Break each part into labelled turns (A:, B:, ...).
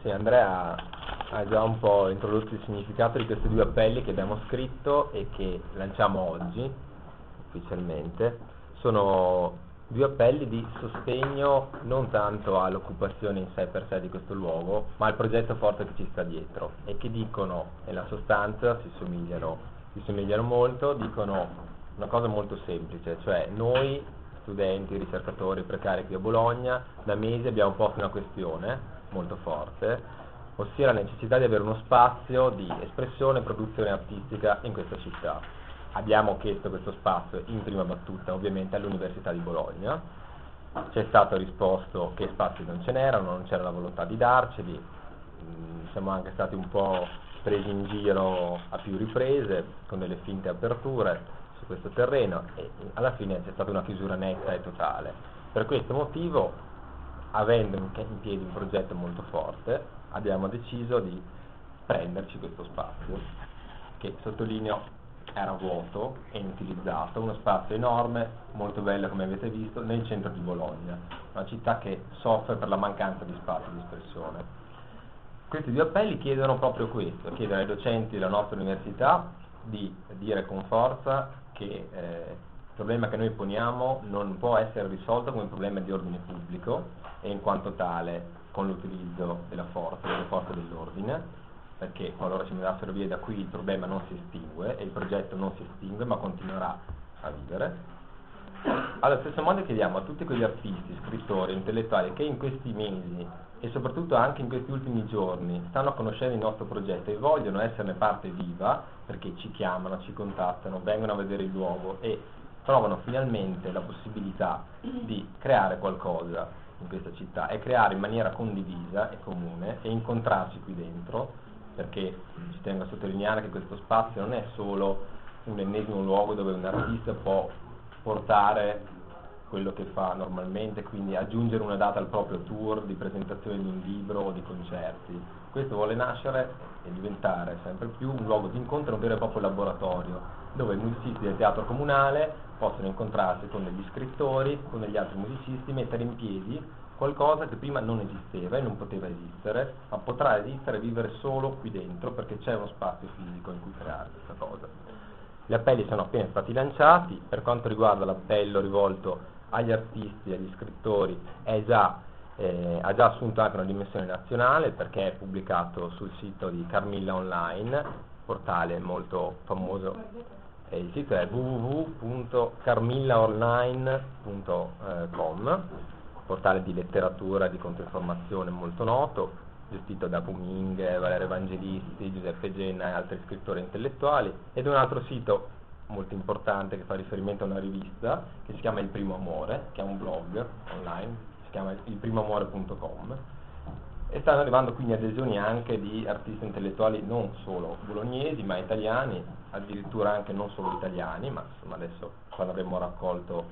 A: Sì, Andrea ha già un po' introdotto il significato di questi due appelli che abbiamo scritto e che lanciamo oggi ufficialmente. Sono due appelli di sostegno non tanto all'occupazione in sé per sé di questo luogo, ma al progetto forte che ci sta dietro e che dicono, nella sostanza, si somigliano molto, dicono una cosa molto semplice, cioè noi studenti, ricercatori, precari qui a Bologna, da mesi abbiamo posto una questione molto forte, ossia la necessità di avere uno spazio di espressione e produzione artistica in questa città. Abbiamo chiesto questo spazio in prima battuta ovviamente all'Università di Bologna, ci è stato risposto che spazi non ce n'erano, non c'era la volontà di darceli, siamo anche stati un po' presi in giro a più riprese con delle finte aperture su questo terreno e alla fine c'è stata una chiusura netta e totale. Per questo motivo, avendo in piedi un progetto molto forte, abbiamo deciso di prenderci questo spazio, che sottolineo era vuoto e inutilizzato, uno spazio enorme, molto bello come avete visto, nel centro di Bologna, una città che soffre per la mancanza di spazio di espressione. Questi due appelli chiedono proprio questo, chiedono ai docenti della nostra università di dire con forza che il problema che noi poniamo non può essere risolto come un problema di ordine pubblico e in quanto tale con l'utilizzo delle forze dell'ordine, perché qualora ci andassero via da qui il problema non si estingue e il progetto non si estingue ma continuerà a vivere. Allo stesso modo chiediamo a tutti quegli artisti, scrittori, intellettuali che in questi mesi e soprattutto anche in questi ultimi giorni stanno conoscendo il nostro progetto e vogliono esserne parte viva, perché ci chiamano, ci contattano, vengono a vedere il luogo e trovano finalmente la possibilità di creare qualcosa in questa città e creare in maniera condivisa e comune e incontrarci qui dentro, perché ci tengo a sottolineare che questo spazio non è solo un ennesimo luogo dove un artista può portare quello che fa normalmente, quindi aggiungere una data al proprio tour di presentazione di un libro o di concerti. Questo vuole nascere e diventare sempre più un luogo di incontro, un vero e proprio laboratorio, dove i musicisti del teatro comunale possono incontrarsi con degli scrittori, con degli altri musicisti, mettere in piedi qualcosa che prima non esisteva e non poteva esistere, ma potrà esistere e vivere solo qui dentro, perché c'è uno spazio fisico in cui creare questa cosa. Gli appelli sono appena stati lanciati. Per quanto riguarda l'appello rivolto agli artisti e agli scrittori, ha già assunto anche una dimensione nazionale, perché è pubblicato sul sito di Carmilla Online, portale molto famoso. Il sito è www.carmillaonline.com, portale di letteratura e di controinformazione molto noto, gestito da Buming, Valerio Evangelisti, Giuseppe Genna e altri scrittori intellettuali, ed un altro sito molto importante che fa riferimento a una rivista che si chiama Il Primo Amore, che è un blog online, si chiama ilprimoamore.com, e stanno arrivando quindi adesioni anche di artisti intellettuali non solo bolognesi ma italiani, addirittura anche non solo italiani, ma insomma adesso quando avremo raccolto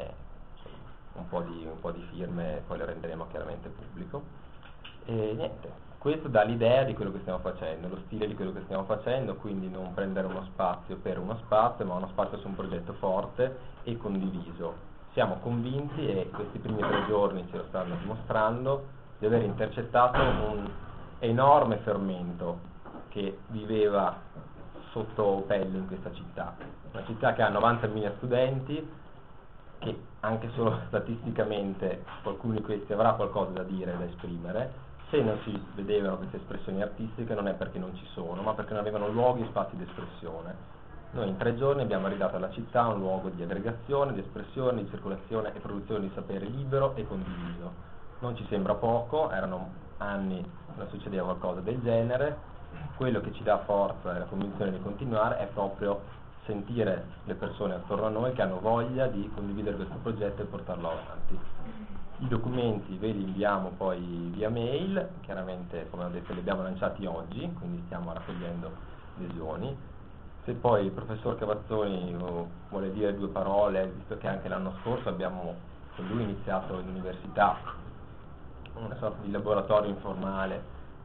A: un po' di firme poi le renderemo chiaramente pubblico. E niente, questo dà l'idea di quello che stiamo facendo, lo stile di quello che stiamo facendo, quindi non prendere uno spazio per uno spazio, ma uno spazio su un progetto forte e condiviso. Siamo convinti, e questi primi 3 giorni ce lo stanno dimostrando, di aver intercettato un enorme fermento che viveva sotto pelle in questa città. Una città che ha 90.000 studenti, che anche solo statisticamente qualcuno di questi avrà qualcosa da dire, da esprimere. Se non si vedevano queste espressioni artistiche non è perché non ci sono, ma perché non avevano luoghi e spazi di espressione. Noi in 3 giorni abbiamo ridato alla città un luogo di aggregazione, di espressione, di circolazione e produzione di sapere libero e condiviso. Non ci sembra poco, erano anni che non succedeva qualcosa del genere. Quello che ci dà forza e la convinzione di continuare è proprio sentire le persone attorno a noi che hanno voglia di condividere questo progetto e portarlo avanti. I documenti ve li inviamo poi via mail, chiaramente come ho detto li abbiamo lanciati oggi, quindi stiamo raccogliendo adesioni. Se poi il professor Cavazzoni vuole dire 2 parole, visto che anche l'anno scorso abbiamo con lui iniziato in università una sorta di laboratorio informale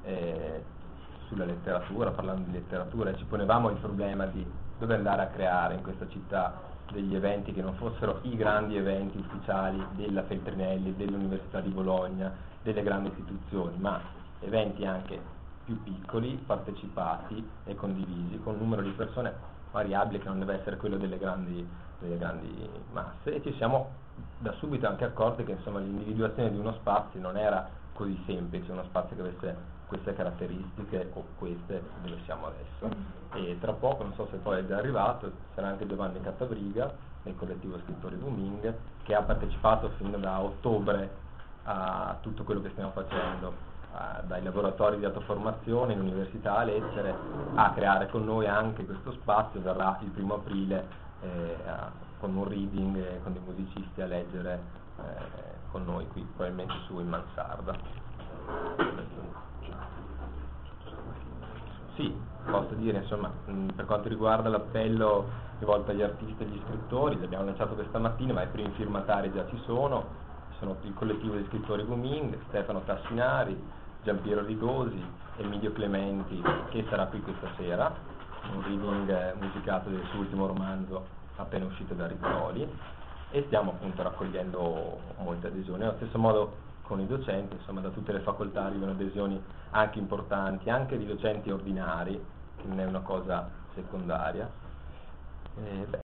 A: sulla letteratura, parlando di letteratura, e ci ponevamo il problema di dove andare a creare in questa città degli eventi che non fossero i grandi eventi ufficiali della Feltrinelli, dell'Università di Bologna, delle grandi istituzioni, ma eventi anche più piccoli, partecipati e condivisi, con un numero di persone variabile che non deve essere quello delle grandi masse, e ci siamo da subito anche accorti che insomma l'individuazione di uno spazio non era così semplice, uno spazio che avesse queste caratteristiche o queste dove siamo adesso. E tra poco, non so se poi è già arrivato, sarà anche Giovanni Cattabriga del collettivo Scrittori Booming, che ha partecipato fino da ottobre a tutto quello che stiamo facendo, dai laboratori di autoformazione in università, lettere, a creare con noi anche questo spazio. Verrà il 1° aprile con un reading, con dei musicisti a leggere con noi qui, probabilmente su in mansarda. Sì, posso dire, insomma, per quanto riguarda l'appello rivolto agli artisti e agli scrittori, l'abbiamo lanciato questa mattina, ma i primi firmatari già ci sono il collettivo di scrittori Booming, Stefano Tassinari, Giampiero Rigosi, Emilio Clementi, che sarà qui questa sera, un reading musicato del suo ultimo romanzo appena uscito da Rizzoli, e stiamo appunto raccogliendo molte adesioni. Allo stesso modo con i docenti, insomma, da tutte le facoltà arrivano adesioni anche importanti, anche di docenti ordinari, che non è una cosa secondaria.